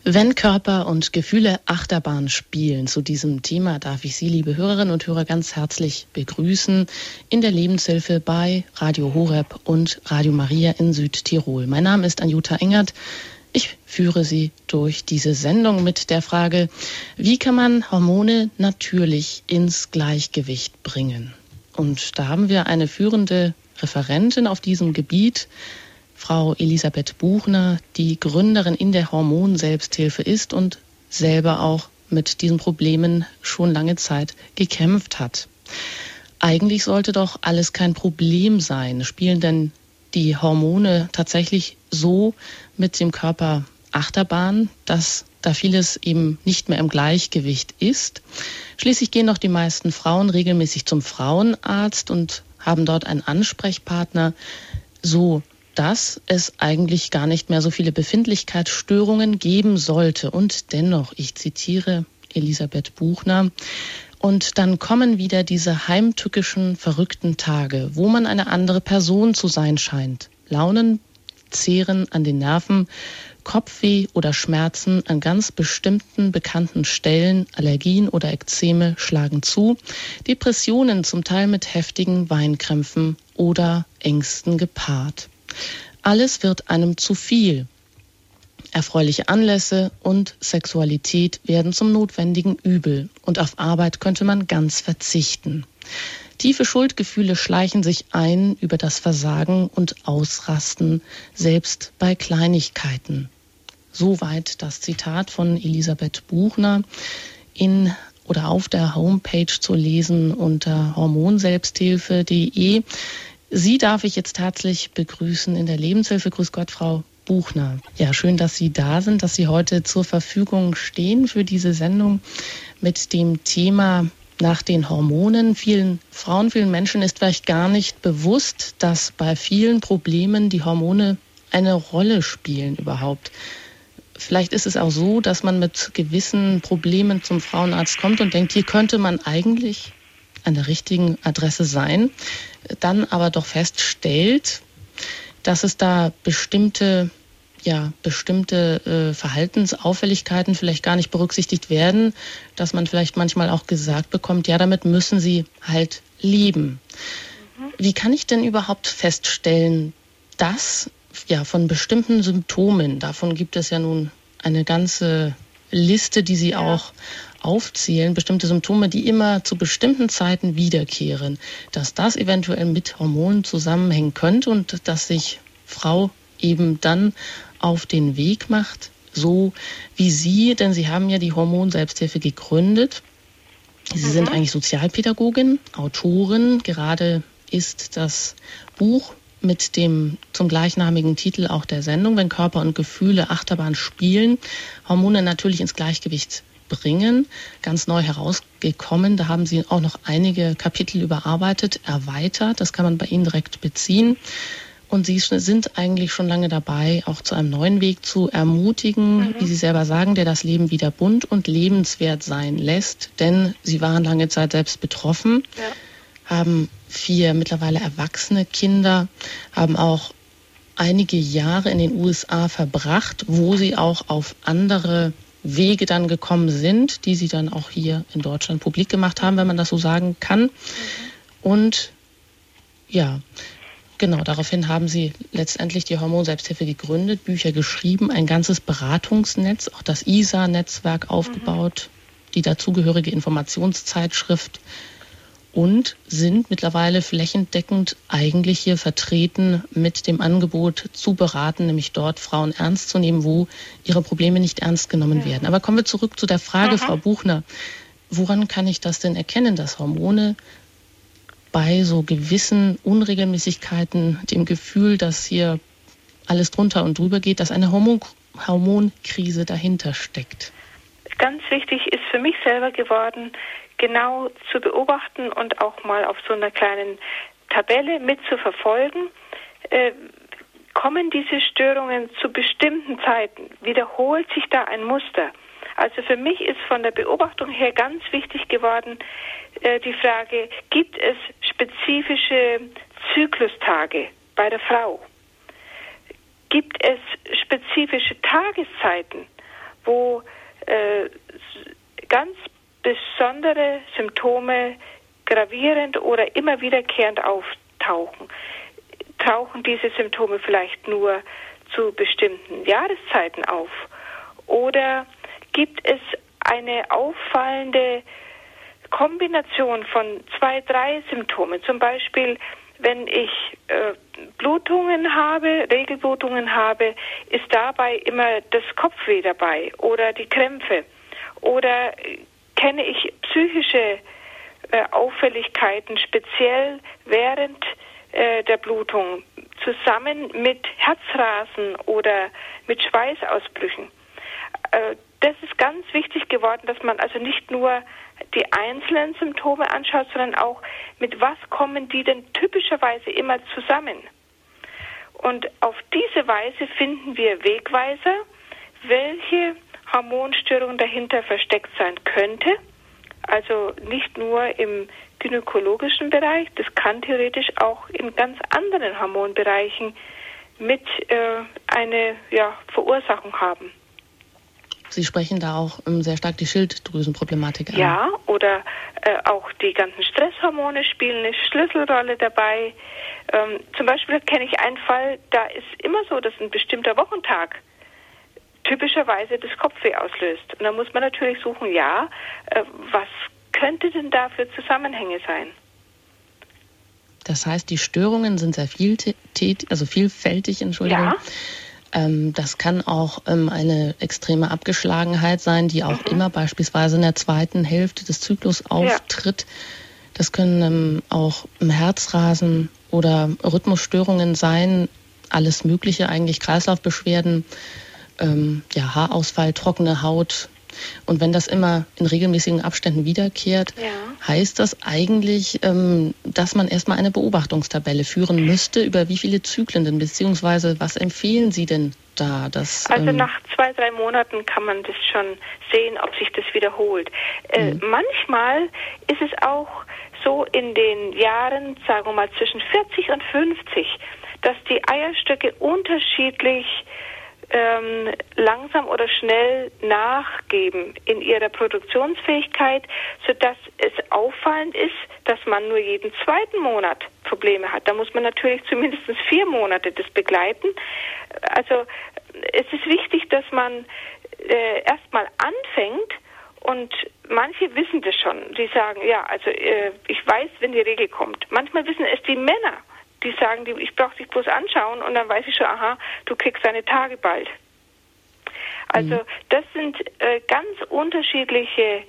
Wenn Körper und Gefühle Achterbahn spielen, zu diesem Thema darf ich Sie, liebe Hörerinnen und Hörer, ganz herzlich begrüßen in der Lebenshilfe bei Radio Horeb und Radio Maria in Südtirol. Mein Name ist Anjuta Engert. Ich führe Sie durch diese Sendung mit der Frage, wie kann man Hormone natürlich ins Gleichgewicht bringen? Und da haben wir eine führende Referentin auf diesem Gebiet, Frau Elisabeth Buchner, die Gründerin in der Hormon-Selbsthilfe ist und selber auch mit diesen Problemen schon lange Zeit gekämpft hat. Eigentlich sollte doch alles kein Problem sein. Spielen denn die Hormone tatsächlich so mit dem Körper Achterbahn, dass da vieles eben nicht mehr im Gleichgewicht ist? Schließlich gehen doch die meisten Frauen regelmäßig zum Frauenarzt und haben dort einen Ansprechpartner, so dass es eigentlich gar nicht mehr so viele Befindlichkeitsstörungen geben sollte. Und dennoch, ich zitiere Elisabeth Buchner, und dann kommen wieder diese heimtückischen, verrückten Tage, wo man eine andere Person zu sein scheint. Launen zehren an den Nerven, Kopfweh oder Schmerzen an ganz bestimmten bekannten Stellen, Allergien oder Ekzeme schlagen zu, Depressionen zum Teil mit heftigen Weinkrämpfen oder Ängsten gepaart. Alles wird einem zu viel. Erfreuliche Anlässe und Sexualität werden zum notwendigen Übel und auf Arbeit könnte man ganz verzichten. Tiefe Schuldgefühle schleichen sich ein über das Versagen und Ausrasten, selbst bei Kleinigkeiten. Soweit das Zitat von Elisabeth Buchner in oder auf der Homepage zu lesen unter hormonselbsthilfe.de. Sie darf ich jetzt herzlich begrüßen in der Lebenshilfe. Grüß Gott, Frau Buchner. Ja, schön, dass Sie da sind, dass Sie heute zur Verfügung stehen für diese Sendung mit dem Thema nach den Hormonen. Vielen Frauen, vielen Menschen ist vielleicht gar nicht bewusst, dass bei vielen Problemen die Hormone eine Rolle spielen überhaupt. Vielleicht ist es auch so, dass man mit gewissen Problemen zum Frauenarzt kommt und denkt, hier könnte man eigentlich an der richtigen Adresse sein, dann aber doch feststellt, dass es da bestimmte Verhaltensauffälligkeiten vielleicht gar nicht berücksichtigt werden, dass man vielleicht manchmal auch gesagt bekommt, ja, damit müssen Sie halt leben. Wie kann ich denn überhaupt feststellen, dass von bestimmten Symptomen, davon gibt es ja nun eine ganze Liste, die Sie auch aufzählen, bestimmte Symptome, die immer zu bestimmten Zeiten wiederkehren, dass das eventuell mit Hormonen zusammenhängen könnte und dass sich Frau eben dann auf den Weg macht, so wie Sie, denn Sie haben ja die Hormon-Selbsthilfe gegründet. Sie sind eigentlich Sozialpädagogin, Autorin, gerade ist das Buch mit dem zum gleichnamigen Titel auch der Sendung, wenn Körper und Gefühle Achterbahn spielen, Hormone natürlich ins Gleichgewicht bringen, ganz neu herausgekommen. Da haben Sie auch noch einige Kapitel überarbeitet, erweitert. Das kann man bei Ihnen direkt beziehen. Und Sie sind eigentlich schon lange dabei, auch zu einem neuen Weg zu ermutigen, wie Sie selber sagen, der das Leben wieder bunt und lebenswert sein lässt. Denn Sie waren lange Zeit selbst betroffen, haben 4 mittlerweile erwachsene Kinder, haben auch einige Jahre in den USA verbracht, wo Sie auch auf andere Wege dann gekommen sind, die Sie dann auch hier in Deutschland publik gemacht haben, wenn man das so sagen kann. Und ja, genau, daraufhin haben Sie letztendlich die Hormon-Selbsthilfe gegründet, Bücher geschrieben, ein ganzes Beratungsnetz, auch das ISA-Netzwerk aufgebaut, die dazugehörige Informationszeitschrift und sind mittlerweile flächendeckend eigentlich hier vertreten mit dem Angebot zu beraten, nämlich dort Frauen ernst zu nehmen, wo ihre Probleme nicht ernst genommen werden. Aber kommen wir zurück zu der Frage, Frau Buchner, woran kann ich das denn erkennen, dass Hormone bei so gewissen Unregelmäßigkeiten, dem Gefühl, dass hier alles drunter und drüber geht, dass eine Hormonkrise dahinter steckt? Ganz wichtig ist für mich selber geworden, genau zu beobachten und auch mal auf so einer kleinen Tabelle mitzuverfolgen, kommen diese Störungen zu bestimmten Zeiten, wiederholt sich da ein Muster. Also für mich ist von der Beobachtung her ganz wichtig geworden, die Frage, gibt es spezifische Zyklustage bei der Frau? Gibt es spezifische Tageszeiten, wo ganz besondere Symptome gravierend oder immer wiederkehrend auftauchen. Tauchen diese Symptome vielleicht nur zu bestimmten Jahreszeiten auf? Oder gibt es eine auffallende Kombination von 2, 3 Symptomen? Zum Beispiel, wenn ich Blutungen habe, Regelblutungen habe, ist dabei immer das Kopfweh dabei oder die Krämpfe. Oder kenne ich psychische Auffälligkeiten, speziell während der Blutung, zusammen mit Herzrasen oder mit Schweißausbrüchen. Das ist ganz wichtig geworden, dass man also nicht nur die einzelnen Symptome anschaut, sondern auch, mit was kommen die denn typischerweise immer zusammen. Und auf diese Weise finden wir Wegweiser, welche Hormonstörung dahinter versteckt sein könnte. Also nicht nur im gynäkologischen Bereich, das kann theoretisch auch in ganz anderen Hormonbereichen mit eine Verursachung haben. Sie sprechen da auch sehr stark die Schilddrüsenproblematik an. Ja, oder auch die ganzen Stresshormone spielen eine Schlüsselrolle dabei. Zum Beispiel kenne ich einen Fall, da ist immer so, dass ein bestimmter Wochentag typischerweise das Kopfweh auslöst. Und da muss man natürlich suchen, was könnte denn da für Zusammenhänge sein? Das heißt, die Störungen sind sehr vielfältig, Entschuldigung. Ja. Das kann auch eine extreme Abgeschlagenheit sein, die auch immer beispielsweise in der zweiten Hälfte des Zyklus auftritt. Ja. Das können auch Herzrasen oder Rhythmusstörungen sein, alles Mögliche eigentlich, Kreislaufbeschwerden, Haarausfall, trockene Haut. Und wenn das immer in regelmäßigen Abständen wiederkehrt, heißt das eigentlich, dass man erstmal eine Beobachtungstabelle führen müsste, über wie viele Zyklen denn, beziehungsweise was empfehlen Sie denn da? Also nach 2, 3 Monaten kann man das schon sehen, ob sich das wiederholt. Manchmal ist es auch so in den Jahren, sagen wir mal zwischen 40 und 50, dass die Eierstöcke unterschiedlich langsam oder schnell nachgeben in ihrer Produktionsfähigkeit, sodass es auffallend ist, dass man nur jeden 2. Monat Probleme hat. Da muss man natürlich zumindest 4 Monate das begleiten. Also es ist wichtig, dass man erstmal anfängt, und manche wissen das schon. Die sagen, ich weiß, wenn die Regel kommt. Manchmal wissen es die Männer. Die sagen, ich brauche dich bloß anschauen und dann weiß ich schon, du kriegst deine Tage bald. Also das sind ganz unterschiedliche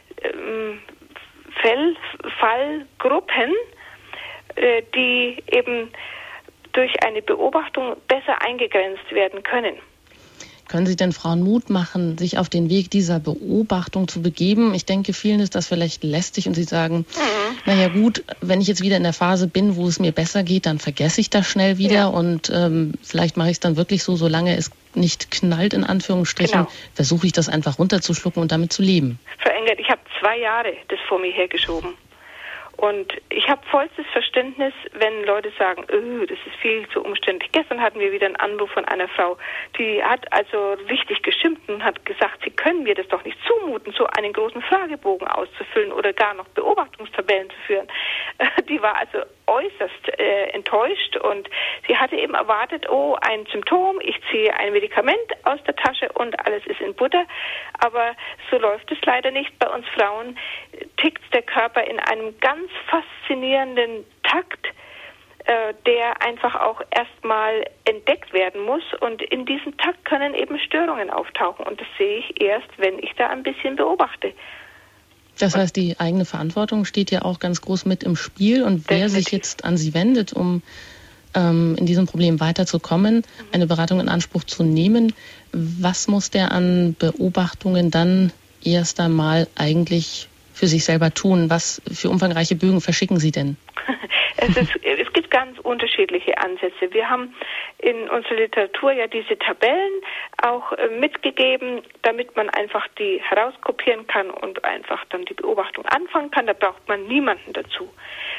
Fallgruppen, die eben durch eine Beobachtung besser eingegrenzt werden können. Können Sie denn Frauen Mut machen, sich auf den Weg dieser Beobachtung zu begeben? Ich denke, vielen ist das vielleicht lästig und sie sagen, naja gut, wenn ich jetzt wieder in der Phase bin, wo es mir besser geht, dann vergesse ich das schnell wieder und vielleicht mache ich es dann wirklich so, solange es nicht knallt, in Anführungsstrichen, versuche ich das einfach runterzuschlucken und damit zu leben. Frau Engert, ich habe 2 Jahre das vor mir hergeschoben. Und ich habe vollstes Verständnis, wenn Leute sagen, das ist viel zu umständlich. Gestern hatten wir wieder einen Anruf von einer Frau, die hat also richtig geschimpft und hat gesagt, sie können mir das doch nicht zumuten, so einen großen Fragebogen auszufüllen oder gar noch Beobachtungstabellen zu führen. Die war also äußerst enttäuscht und sie hatte eben erwartet, ein Symptom, ich ziehe ein Medikament aus der Tasche und alles ist in Butter. Aber so läuft es leider nicht. Bei uns Frauen tickt der Körper in einem ganz faszinierenden Takt, der einfach auch erstmal entdeckt werden muss. Und in diesem Takt können eben Störungen auftauchen. Und das sehe ich erst, wenn ich da ein bisschen beobachte. Das heißt, die eigene Verantwortung steht ja auch ganz groß mit im Spiel. Und wer sich jetzt an Sie wendet, um in diesem Problem weiterzukommen, eine Beratung in Anspruch zu nehmen, was muss der an Beobachtungen dann erst einmal eigentlich für sich selber tun? Was für umfangreiche Bögen verschicken Sie denn? Es gibt ganz unterschiedliche Ansätze. Wir haben in unserer Literatur ja diese Tabellen auch mitgegeben, damit man einfach die herauskopieren kann und einfach dann die Beobachtung anfangen kann. Da braucht man niemanden dazu.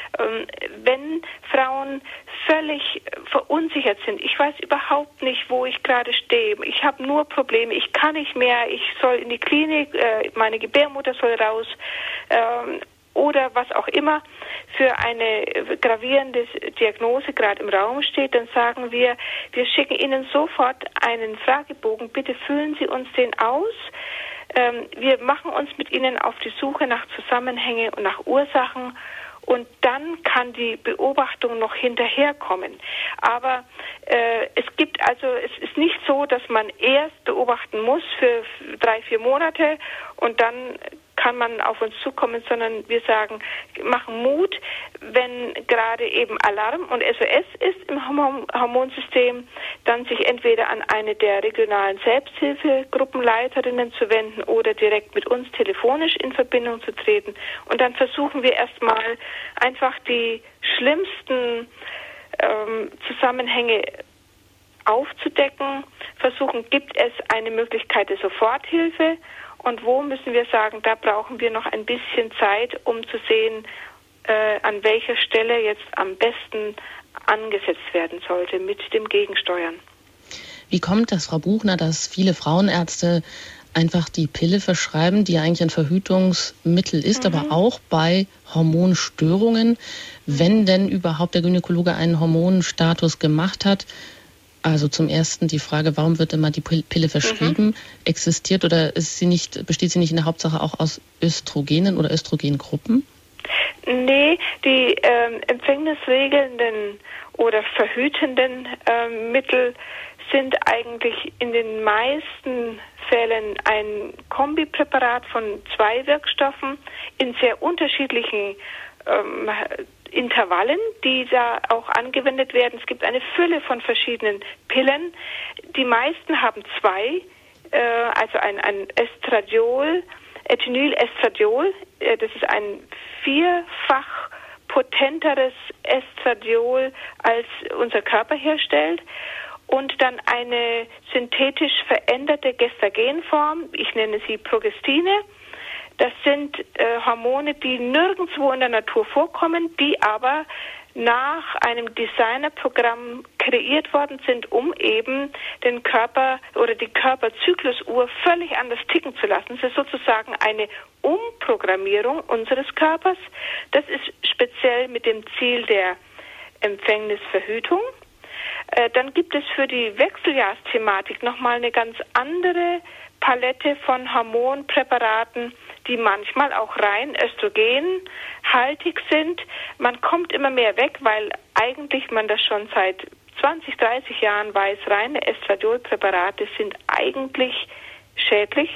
Wenn Frauen völlig verunsichert sind, ich weiß überhaupt nicht, wo ich gerade stehe, ich habe nur Probleme, ich kann nicht mehr, ich soll in die Klinik, meine Gebärmutter soll raus, oder was auch immer für eine gravierende Diagnose gerade im Raum steht, dann sagen wir schicken Ihnen sofort einen Fragebogen, bitte füllen Sie uns den aus. Wir machen uns mit Ihnen auf die Suche nach Zusammenhängen und nach Ursachen und dann kann die Beobachtung noch hinterherkommen. Aber es ist nicht so, dass man erst beobachten muss für 3-4 Monate und dann kann man auf uns zukommen, sondern wir sagen, machen Mut, wenn gerade eben Alarm und SOS ist im Hormonsystem, dann sich entweder an eine der regionalen Selbsthilfegruppenleiterinnen zu wenden oder direkt mit uns telefonisch in Verbindung zu treten. Und dann versuchen wir erstmal einfach die schlimmsten Zusammenhänge aufzudecken, versuchen, gibt es eine Möglichkeit der Soforthilfe und wo müssen wir sagen, da brauchen wir noch ein bisschen Zeit, um zu sehen, an welcher Stelle jetzt am besten angesetzt werden sollte mit dem Gegensteuern. Wie kommt das, Frau Buchner, dass viele Frauenärzte einfach die Pille verschreiben, die ja eigentlich ein Verhütungsmittel ist, aber auch bei Hormonstörungen, wenn denn überhaupt der Gynäkologe einen Hormonstatus gemacht hat? Also zum Ersten die Frage, warum wird immer die Pille verschrieben? Existiert oder besteht sie nicht in der Hauptsache auch aus Östrogenen oder Östrogengruppen? Nee, die empfängnisregelnden oder verhütenden Mittel sind eigentlich in den meisten Fällen ein Kombipräparat von 2 Wirkstoffen in sehr unterschiedlichen Intervallen, die da auch angewendet werden. Es gibt eine Fülle von verschiedenen Pillen. Die meisten haben 2, also ein Estradiol, Ethinylestradiol. Das ist ein 4-fach potenteres Estradiol, als unser Körper herstellt. Und dann eine synthetisch veränderte Gestagenform, ich nenne sie Progestine. Das sind Hormone, die nirgendwo in der Natur vorkommen, die aber nach einem Designerprogramm kreiert worden sind, um eben den Körper oder die Körperzyklusuhr völlig anders ticken zu lassen. Das ist sozusagen eine Umprogrammierung unseres Körpers. Das ist speziell mit dem Ziel der Empfängnisverhütung. Dann gibt es für die Wechseljahrsthematik nochmal eine ganz andere Palette von Hormonpräparaten, die manchmal auch rein östrogenhaltig sind. Man kommt immer mehr weg, weil eigentlich man das schon seit 20, 30 Jahren weiß, reine Estradiolpräparate sind eigentlich schädlich.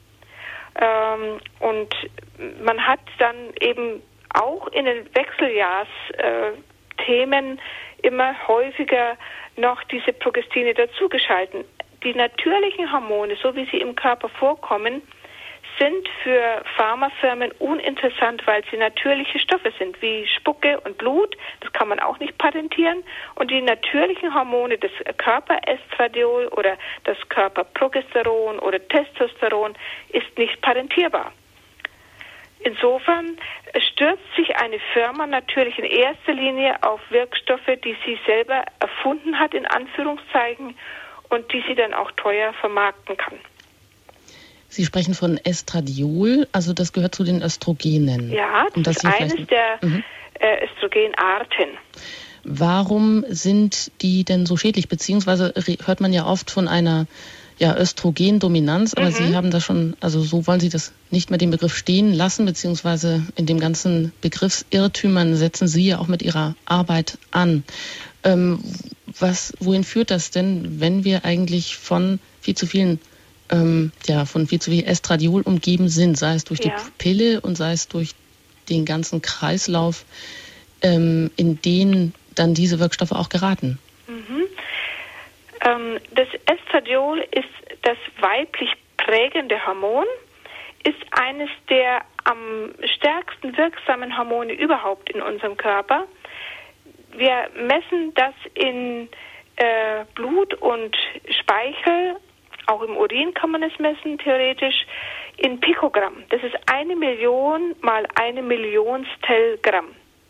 Und man hat dann eben auch in den Wechseljahrsthemen immer häufiger noch diese Progestine dazugeschalten. Die natürlichen Hormone, so wie sie im Körper vorkommen, sind für Pharmafirmen uninteressant, weil sie natürliche Stoffe sind, wie Spucke und Blut. Das kann man auch nicht patentieren. Und die natürlichen Hormone, das Körperestradiol oder das Körperprogesteron oder Testosteron, ist nicht patentierbar. Insofern stürzt sich eine Firma natürlich in erster Linie auf Wirkstoffe, die sie selber erfunden hat, in Anführungszeichen, und die sie dann auch teuer vermarkten kann. Sie sprechen von Estradiol, also das gehört zu den Östrogenen. Ja, das ist eines der Östrogenarten. Warum sind die denn so schädlich? Beziehungsweise hört man ja oft von einer Östrogendominanz, aber Sie haben das schon, also so wollen Sie das nicht mehr den Begriff stehen lassen, beziehungsweise in dem ganzen Begriffsirrtümern setzen Sie ja auch mit Ihrer Arbeit an. Wohin führt das denn, wenn wir eigentlich von viel zu viel Estradiol umgeben sind, sei es durch die Pille und sei es durch den ganzen Kreislauf, in den dann diese Wirkstoffe auch geraten? Das Estradiol ist das weiblich prägende Hormon, ist eines der am stärksten wirksamen Hormone überhaupt in unserem Körper. Wir messen das in Blut und Speichel, auch im Urin kann man es messen, theoretisch, in Pikogramm. Das ist 1 Million mal 1 Millionstel Gramm.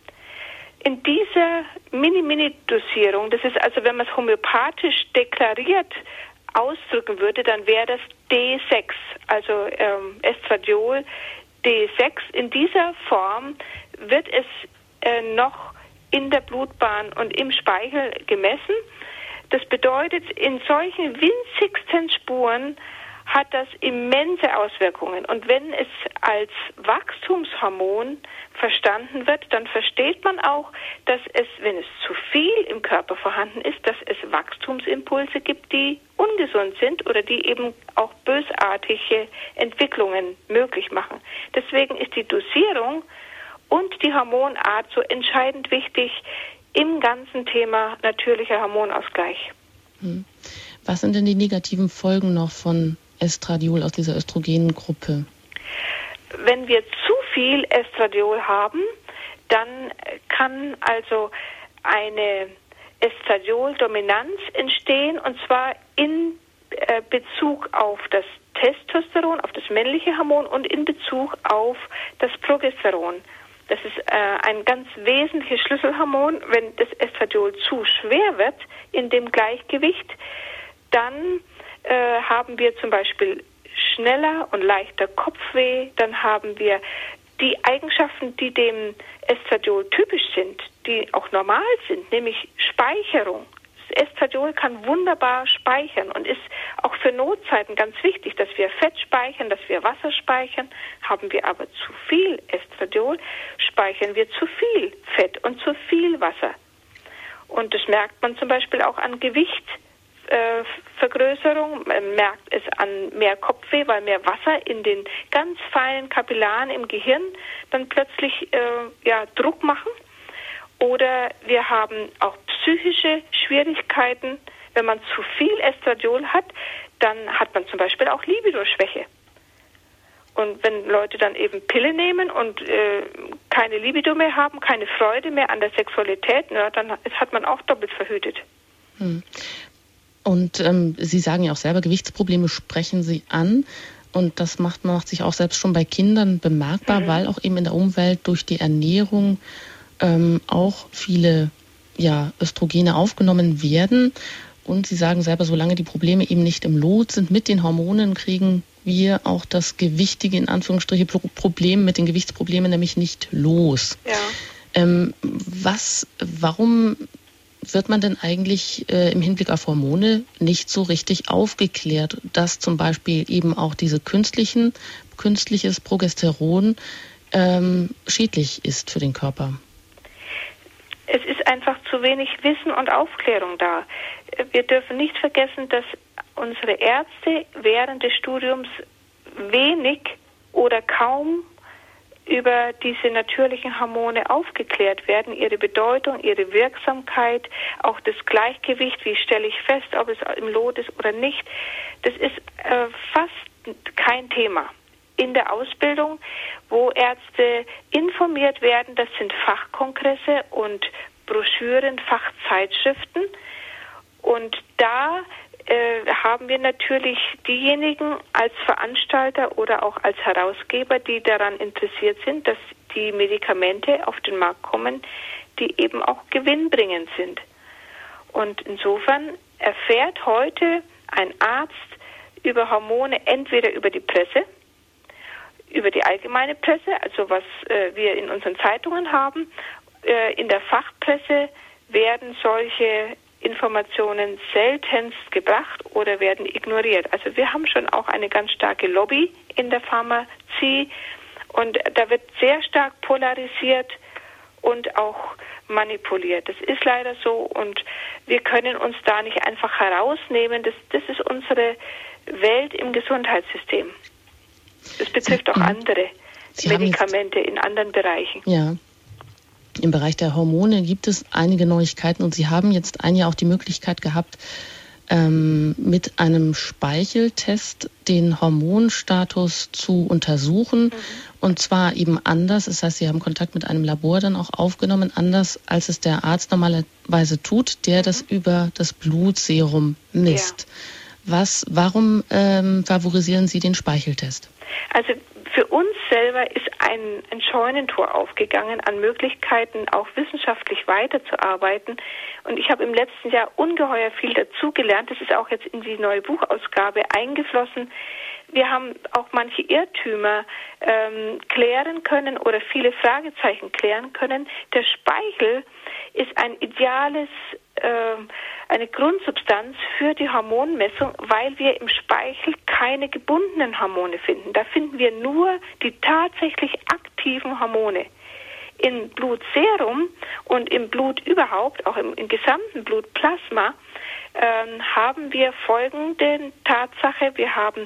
In dieser Mini-Dosierung, das ist also, wenn man es homöopathisch deklariert ausdrücken würde, dann wäre das D6, also Estradiol D6. In dieser Form wird es noch in der Blutbahn und im Speichel gemessen. Das bedeutet, in solchen winzigsten Spuren hat das immense Auswirkungen. Und wenn es als Wachstumshormon verstanden wird, dann versteht man auch, dass es, wenn es zu viel im Körper vorhanden ist, dass es Wachstumsimpulse gibt, die ungesund sind oder die eben auch bösartige Entwicklungen möglich machen. Deswegen ist die Dosierung und die Hormonart so entscheidend wichtig im ganzen Thema natürlicher Hormonausgleich. Was sind denn die negativen Folgen noch von Estradiol aus dieser Östrogengruppe? Wenn wir zu viel Estradiol haben, dann kann also eine Estradiol-Dominanz entstehen, und zwar in Bezug auf das Testosteron, auf das männliche Hormon, und in Bezug auf das Progesteron. Das ist ein ganz wesentliches Schlüsselhormon. Wenn das Estradiol zu schwer wird in dem Gleichgewicht, dann haben wir zum Beispiel schneller und leichter Kopfweh. Dann haben wir die Eigenschaften, die dem Estradiol typisch sind, die auch normal sind, nämlich Speicherung. Das Estradiol kann wunderbar speichern und ist auch für Notzeiten ganz wichtig, dass wir Fett speichern, dass wir Wasser speichern. Haben wir aber zu viel Estradiol, speichern wir zu viel Fett und zu viel Wasser. Und das merkt man zum Beispiel auch an Gewichtsvergrößerung. Man merkt es an mehr Kopfweh, weil mehr Wasser in den ganz feinen Kapillaren im Gehirn dann plötzlich Druck machen. Oder wir haben auch psychische Schwierigkeiten. Wenn man zu viel Estradiol hat, dann hat man zum Beispiel auch Libido-Schwäche. Und wenn Leute dann eben Pille nehmen und keine Libido mehr haben, keine Freude mehr an der Sexualität, dann hat man auch doppelt verhütet. Und Sie sagen ja auch selber, Gewichtsprobleme sprechen Sie an. Und das macht sich auch selbst schon bei Kindern bemerkbar, weil auch eben in der Umwelt durch die Ernährung auch viele Östrogene aufgenommen werden. Und Sie sagen selber, solange die Probleme eben nicht im Lot sind mit den Hormonen, kriegen wir auch das gewichtige, in Anführungsstriche, Problem mit den Gewichtsproblemen nämlich nicht los. Ja. Warum wird man denn eigentlich im Hinblick auf Hormone nicht so richtig aufgeklärt, dass zum Beispiel eben auch diese künstliches Progesteron schädlich ist für den Körper? Es ist einfach zu wenig Wissen und Aufklärung da. Wir dürfen nicht vergessen, dass unsere Ärzte während des Studiums wenig oder kaum über diese natürlichen Hormone aufgeklärt werden, ihre Bedeutung, ihre Wirksamkeit, auch das Gleichgewicht, wie stelle ich fest, ob es im Lot ist oder nicht. Das ist fast kein Thema in der Ausbildung, wo Ärzte informiert werden. Das sind Fachkongresse und Broschüren, Fachzeitschriften. Und da haben wir natürlich diejenigen als Veranstalter oder auch als Herausgeber, die daran interessiert sind, dass die Medikamente auf den Markt kommen, die eben auch gewinnbringend sind. Und insofern erfährt heute ein Arzt über Hormone entweder über die Presse, über die allgemeine Presse, also was wir in unseren Zeitungen haben. In der Fachpresse werden solche Informationen seltenst gebracht oder werden ignoriert. Also wir haben schon auch eine ganz starke Lobby in der Pharmazie und da wird sehr stark polarisiert und auch manipuliert. Das ist leider so und wir können uns da nicht einfach herausnehmen. Das ist unsere Welt im Gesundheitssystem. Das betrifft auch andere Medikamente in anderen Bereichen. Ja. Im Bereich der Hormone gibt es einige Neuigkeiten und Sie haben jetzt ein Jahr auch die Möglichkeit gehabt, mit einem Speicheltest den Hormonstatus zu untersuchen. Und zwar eben anders, das heißt, Sie haben Kontakt mit einem Labor dann auch aufgenommen, anders als es der Arzt normalerweise tut, der das über das Blutserum misst. Ja. Warum favorisieren Sie den Speicheltest? Also für uns selber ist ein Scheunentor aufgegangen an Möglichkeiten, auch wissenschaftlich weiterzuarbeiten. Und ich habe im letzten Jahr ungeheuer viel dazugelernt. Das ist auch jetzt in die neue Buchausgabe eingeflossen. Wir haben auch manche Irrtümer klären können oder viele Fragezeichen klären können. Der Speichel ist eine Grundsubstanz für die Hormonmessung, weil wir im Speichel keine gebundenen Hormone finden. Da finden wir nur die tatsächlich aktiven Hormone. Im Blutserum und im Blut überhaupt, auch im gesamten Blutplasma, haben wir folgende Tatsache. Wir haben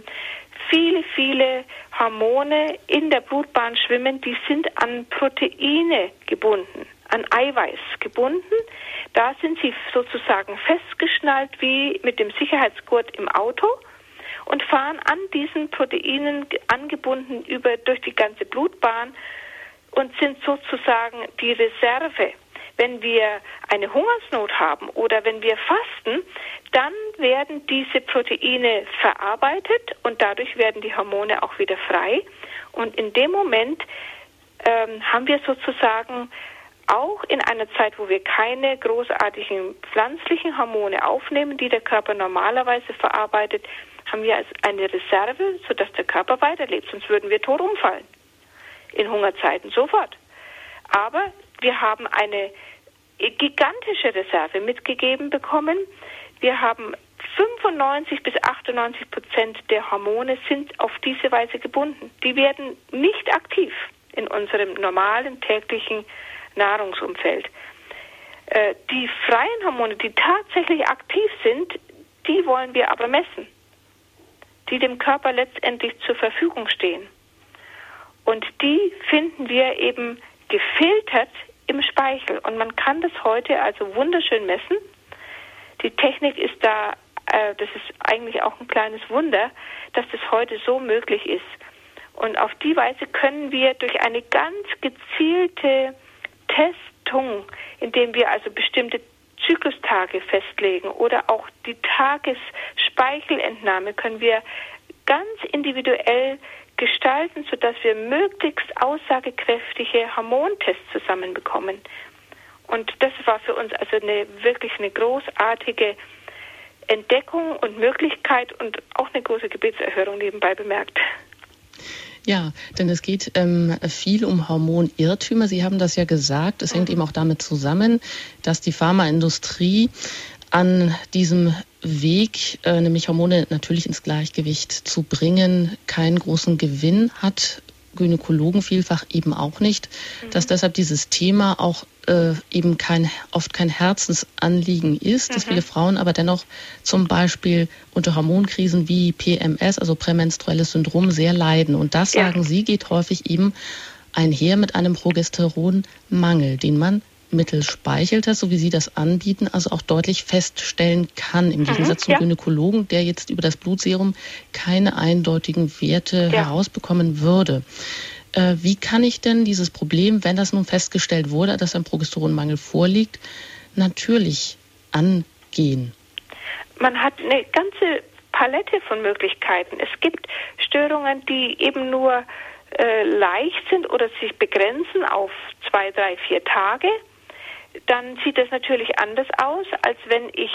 viele Hormone in der Blutbahn schwimmen, die sind an Proteine gebunden, an Eiweiß gebunden. Da sind sie sozusagen festgeschnallt wie mit dem Sicherheitsgurt im Auto und fahren an diesen Proteinen angebunden durch die ganze Blutbahn und sind sozusagen die Reserve. Wenn wir eine Hungersnot haben oder wenn wir fasten, dann werden diese Proteine verarbeitet und dadurch werden die Hormone auch wieder frei. Und in dem Moment haben wir sozusagen auch in einer Zeit, wo wir keine großartigen pflanzlichen Hormone aufnehmen, die der Körper normalerweise verarbeitet, haben wir also eine Reserve, sodass der Körper weiterlebt. Sonst würden wir tot umfallen. In Hungerzeiten sofort. Aber wir haben eine gigantische Reserve mitgegeben bekommen. Wir haben 95% bis 98% der Hormone sind auf diese Weise gebunden. Die werden nicht aktiv in unserem normalen täglichen Nahrungsumfeld. Die freien Hormone, die tatsächlich aktiv sind, die wollen wir aber messen, die dem Körper letztendlich zur Verfügung stehen. Und die finden wir eben gefiltert im Speichel. Und man kann das heute also wunderschön messen. Die Technik ist da, das ist eigentlich auch ein kleines Wunder, dass das heute so möglich ist. Und auf die Weise können wir durch eine ganz gezielte Testung, indem wir also bestimmte Zyklustage festlegen oder auch die Tagesspeichelentnahme, können wir ganz individuell gestalten, sodass wir möglichst aussagekräftige Hormontests zusammenbekommen. Und das war für uns also wirklich eine großartige Entdeckung und Möglichkeit und auch eine große Gebetserhörung nebenbei bemerkt. Ja, denn es geht viel um Hormonirrtümer. Sie haben das ja gesagt. Es hängt eben auch damit zusammen, dass die Pharmaindustrie an diesem Weg, nämlich Hormone natürlich ins Gleichgewicht zu bringen, keinen großen Gewinn hat. Gynäkologen vielfach eben auch nicht, dass deshalb dieses Thema auch eben oft kein Herzensanliegen ist, dass viele Frauen aber dennoch zum Beispiel unter Hormonkrisen wie PMS, also prämenstruelles Syndrom, sehr leiden. Und das, sagen Sie, geht häufig eben einher mit einem Progesteronmangel, den man mittels Speicheltest, so wie Sie das anbieten, also auch deutlich feststellen kann, im Gegensatz zum Gynäkologen, der jetzt über das Blutserum keine eindeutigen Werte herausbekommen würde. Wie kann ich denn dieses Problem, wenn das nun festgestellt wurde, dass ein Progesteronmangel vorliegt, natürlich angehen? Man hat eine ganze Palette von Möglichkeiten. Es gibt Störungen, die eben nur leicht sind oder sich begrenzen auf 2, 3, 4 Tage. Dann sieht das natürlich anders aus, als wenn ich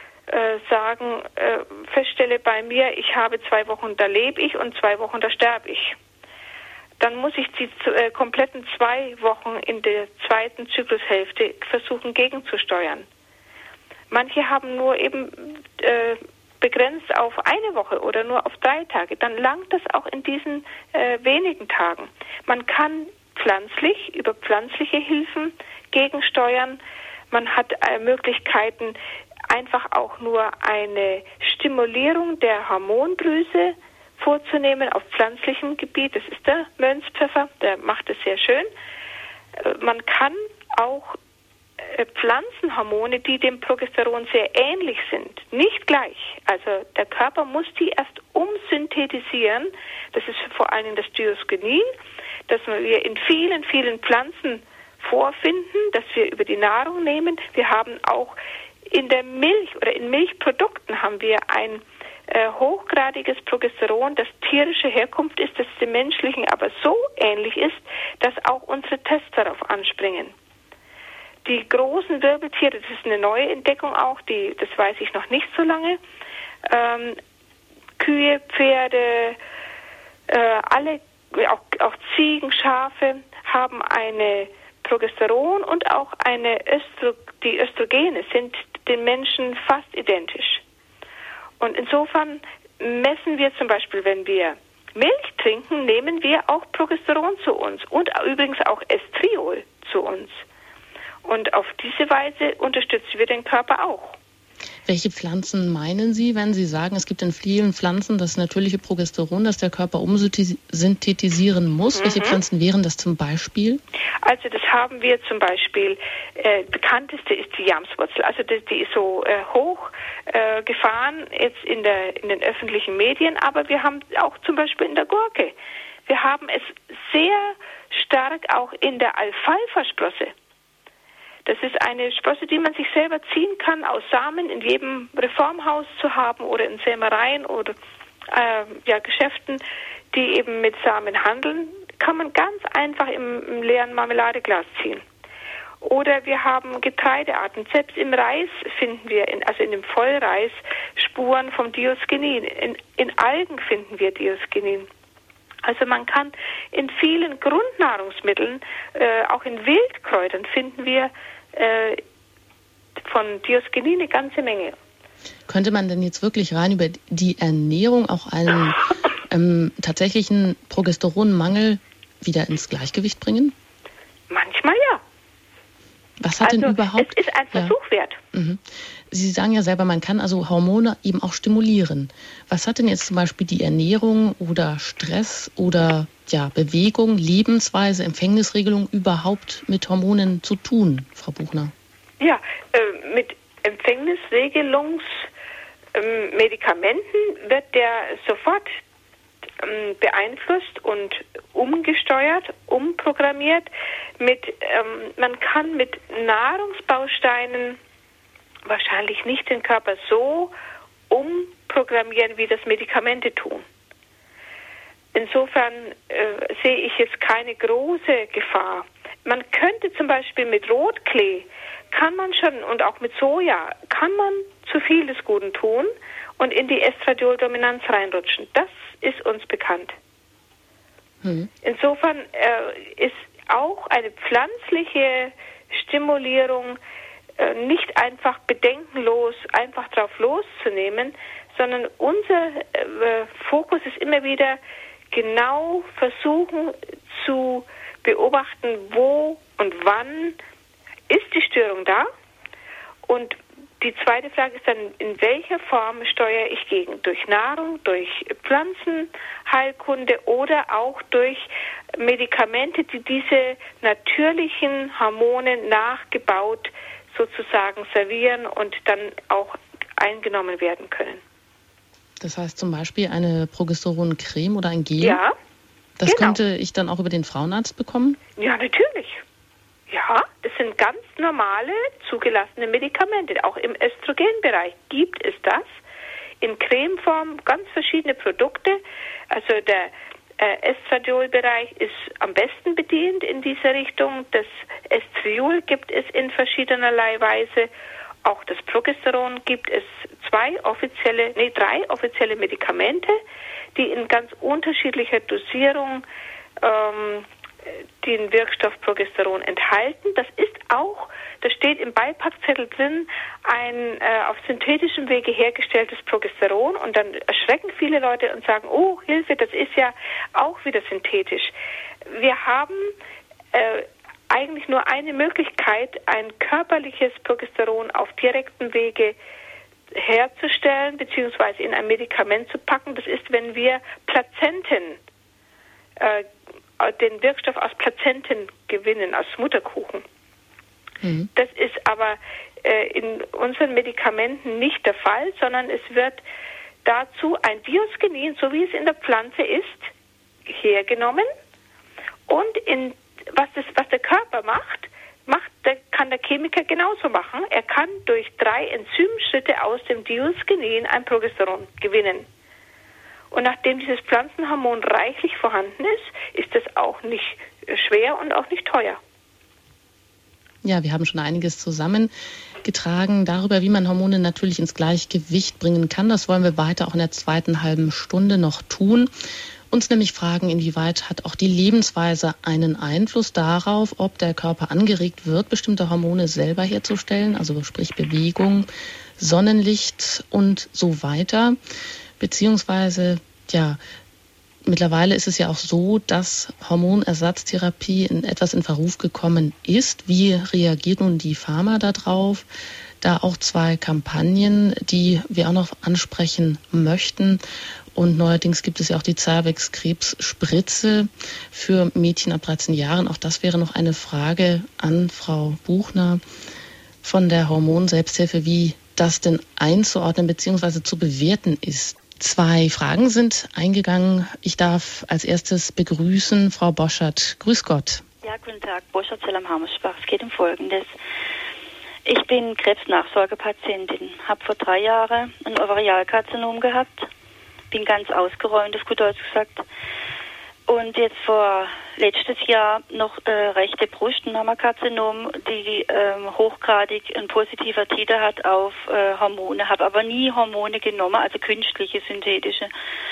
feststelle bei mir, ich habe 2 Wochen, da lebe ich und 2 Wochen, da sterbe ich. Dann muss ich die kompletten 2 Wochen in der zweiten Zyklushälfte versuchen gegenzusteuern. Manche haben nur eben begrenzt auf 1 Woche oder nur auf 3 Tage. Dann langt das auch in diesen wenigen Tagen. Man kann pflanzlich, über pflanzliche Hilfen gegensteuern. Man hat Möglichkeiten, einfach auch nur eine Stimulierung der Hormondrüse vorzunehmen auf pflanzlichem Gebiet. Das ist der Mönchspfeffer, der macht es sehr schön. Man kann auch Pflanzenhormone, die dem Progesteron sehr ähnlich sind, nicht gleich. Also der Körper muss die erst umsynthetisieren. Das ist vor allem das Diosgenin, das wir in vielen, vielen Pflanzen vorfinden, das wir über die Nahrung nehmen. Wir haben auch in der Milch oder in Milchprodukten haben wir ein hochgradiges Progesteron, das tierische Herkunft ist, das dem menschlichen aber so ähnlich ist, dass auch unsere Tests darauf anspringen. Die großen Wirbeltiere, das ist eine neue Entdeckung auch, das weiß ich noch nicht so lange. Kühe, Pferde, alle, auch Ziegen, Schafe haben eine Progesteron und auch die Östrogene sind den Menschen fast identisch. Und insofern messen wir zum Beispiel, wenn wir Milch trinken, nehmen wir auch Progesteron zu uns und übrigens auch Estriol zu uns. Und auf diese Weise unterstützen wir den Körper auch. Welche Pflanzen meinen Sie, wenn Sie sagen, es gibt in vielen Pflanzen das natürliche Progesteron, das der Körper umsynthetisieren muss? Welche Pflanzen wären das zum Beispiel? Also das haben wir zum Beispiel, bekannteste ist die Jamswurzel. Also die ist so hoch gefahren jetzt in den öffentlichen Medien, aber wir haben auch zum Beispiel in der Gurke. Wir haben es sehr stark auch in der Alfalfa-Sprosse. Das ist eine Sprosse, die man sich selber ziehen kann, aus Samen in jedem Reformhaus zu haben oder in Sämereien oder Geschäften, die eben mit Samen handeln, kann man ganz einfach im leeren Marmeladeglas ziehen. Oder wir haben Getreidearten. Selbst im Reis finden wir, also in dem Vollreis, Spuren vom Diosgenin. In Algen finden wir Diosgenin. Also man kann in vielen Grundnahrungsmitteln, auch in Wildkräutern, finden wir von Diosgenin eine ganze Menge. Könnte man denn jetzt wirklich rein über die Ernährung auch einen tatsächlichen Progesteronmangel wieder ins Gleichgewicht bringen? Manchmal ja. Was hat denn überhaupt... Es ist ein Versuch wert. Sie sagen ja selber, man kann also Hormone eben auch stimulieren. Was hat denn jetzt zum Beispiel die Ernährung oder Stress oder Bewegung, Lebensweise, Empfängnisregelung überhaupt mit Hormonen zu tun, Frau Buchner? Ja, mit Empfängnisregelungsmedikamenten wird der sofort beeinflusst und umgesteuert, umprogrammiert. Man kann mit Nahrungsbausteinen wahrscheinlich nicht den Körper so umprogrammieren, wie das Medikamente tun. Insofern sehe ich jetzt keine große Gefahr. Man könnte zum Beispiel mit Rotklee, und auch mit Soja, kann man zu viel des Guten tun und in die Estradiol-Dominanz reinrutschen. Das ist uns bekannt. Insofern ist auch eine pflanzliche Stimulierung nicht einfach bedenkenlos, einfach drauf loszunehmen, sondern unser Fokus ist immer wieder genau versuchen zu beobachten, wo und wann ist die Störung da. Und die zweite Frage ist dann, in welcher Form steuere ich gegen? Durch Nahrung, durch Pflanzenheilkunde oder auch durch Medikamente, die diese natürlichen Hormone nachgebaut sozusagen servieren und dann auch eingenommen werden können. Das heißt zum Beispiel eine Progesteroncreme oder ein Gel? Ja, das könnte ich dann auch über den Frauenarzt bekommen? Ja, natürlich. Ja, das sind ganz normale, zugelassene Medikamente. Auch im Östrogenbereich gibt es das. In Cremeform ganz verschiedene Produkte. Also der Estradiol-Bereich ist am besten bedient in dieser Richtung. Das Estriol gibt es in verschiedenerlei Weise. Auch das Progesteron gibt es 3 offizielle Medikamente, die in ganz unterschiedlicher Dosierung den Wirkstoff Progesteron enthalten. Das steht im Beipackzettel drin, ein auf synthetischem Wege hergestelltes Progesteron, und dann erschrecken viele Leute und sagen, oh Hilfe, das ist ja auch wieder synthetisch. Wir haben eigentlich nur eine Möglichkeit, ein körperliches Progesteron auf direktem Wege herzustellen bzw. in ein Medikament zu packen. Das ist, wenn wir den Wirkstoff aus Plazenten gewinnen, aus Mutterkuchen. Mhm. Das ist aber in unseren Medikamenten nicht der Fall, sondern es wird dazu ein Diosgenin, so wie es in der Pflanze ist, hergenommen und was der Körper macht, kann der Chemiker genauso machen. Er kann durch 3 Enzymschritte aus dem Diosgenin ein Progesteron gewinnen. Und nachdem dieses Pflanzenhormon reichlich vorhanden ist das auch nicht schwer und auch nicht teuer. Ja, wir haben schon einiges zusammengetragen darüber, wie man Hormone natürlich ins Gleichgewicht bringen kann. Das wollen wir weiter auch in der zweiten halben Stunde noch tun. Uns nämlich fragen, inwieweit hat auch die Lebensweise einen Einfluss darauf, ob der Körper angeregt wird, bestimmte Hormone selber herzustellen, also sprich Bewegung, Sonnenlicht und so weiter. Beziehungsweise, ja, mittlerweile ist es ja auch so, dass Hormonersatztherapie etwas in Verruf gekommen ist. Wie reagiert nun die Pharma darauf? Da auch 2 Kampagnen, die wir auch noch ansprechen möchten. Und neuerdings gibt es ja auch die Zervixkrebsspritze für Mädchen ab 13 Jahren. Auch das wäre noch eine Frage an Frau Buchner von der Hormonselbsthilfe, wie das denn einzuordnen bzw. zu bewerten ist. 2 Fragen sind eingegangen. Ich darf als erstes begrüßen Frau Boschert. Grüß Gott. Ja, guten Tag. Boschert Zell-am-Hammersbach. Es geht um Folgendes. Ich bin Krebsnachsorgepatientin, habe vor 3 Jahren ein Ovarialkarzinom gehabt, bin ganz ausgeräumt, auf gut Deutsch gesagt. Und jetzt vor letztes Jahr noch rechte Brust, ein Mammakarzinom, die hochgradig ein positiver Titer hat auf Hormone, habe aber nie Hormone genommen, also künstliche, synthetische.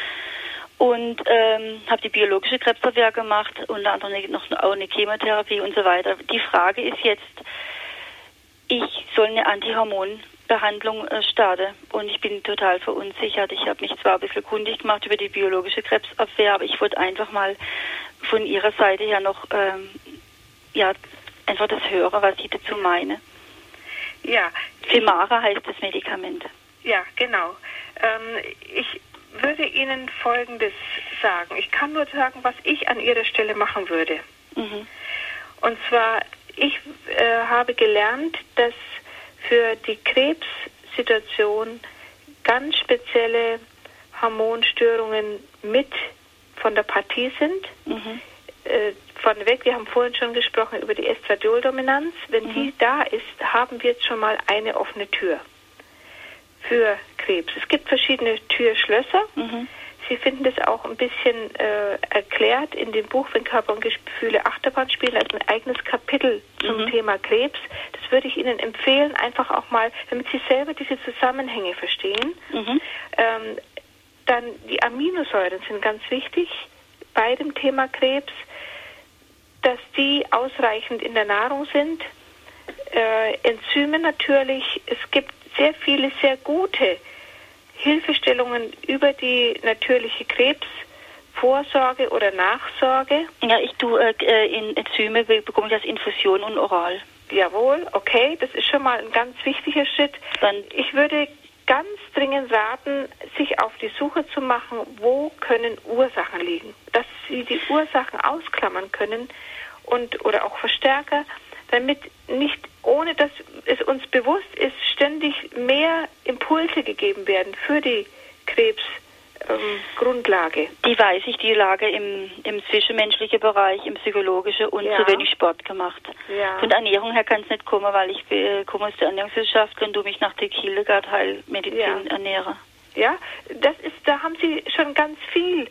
Und habe die biologische Krebsabwehr gemacht, unter anderem noch auch eine Chemotherapie und so weiter. Die Frage ist jetzt, ich soll eine Antihormonbehandlung starten und ich bin total verunsichert. Ich habe mich zwar ein bisschen kundig gemacht über die biologische Krebsabwehr, aber ich wollte einfach mal von Ihrer Seite her noch einfach das hören, was Sie dazu meinen. Ja. Femara heißt das Medikament. Ja, genau. Ich würde Ihnen Folgendes sagen. Ich kann nur sagen, was ich an Ihrer Stelle machen würde. Mhm. Und zwar, ich habe gelernt, dass für die Krebssituation ganz spezielle Hormonstörungen mit von der Partie sind. Mhm. Vorneweg, wir haben vorhin schon gesprochen über die Estradioldominanz. Wenn die da ist, haben wir jetzt schon mal eine offene Tür für Krebs. Es gibt verschiedene Türschlösser. Mhm. Sie finden das auch ein bisschen erklärt in dem Buch Wenn Körper und Gefühle Achterbahn spielen, als ein eigenes Kapitel zum Thema Krebs. Das würde ich Ihnen empfehlen, einfach auch mal, damit Sie selber diese Zusammenhänge verstehen. Mhm. Dann die Aminosäuren sind ganz wichtig bei dem Thema Krebs, dass die ausreichend in der Nahrung sind. Enzyme natürlich. Es gibt sehr viele, sehr gute Hilfestellungen über die natürliche Krebsvorsorge oder Nachsorge. Ja, ich tue in Enzyme, bekomme ich als Infusion und oral. Jawohl, okay, das ist schon mal ein ganz wichtiger Schritt. Ich würde ganz dringend raten, sich auf die Suche zu machen, wo können Ursachen liegen. Dass Sie die Ursachen ausklammern können oder auch Verstärker, damit nicht, ohne dass es uns bewusst ist, ständig mehr Impulse gegeben werden für die Krebsgrundlage. Die weiß ich, die Lage im zwischenmenschlichen Bereich, im psychologischen und zu wenig Sport gemacht. Ja. Von der Ernährung her kann es nicht kommen, weil ich komme aus der Ernährungswissenschaft und du mich nach der Hildegard-Heilmedizin ernähre. Ja, da haben Sie schon ganz viel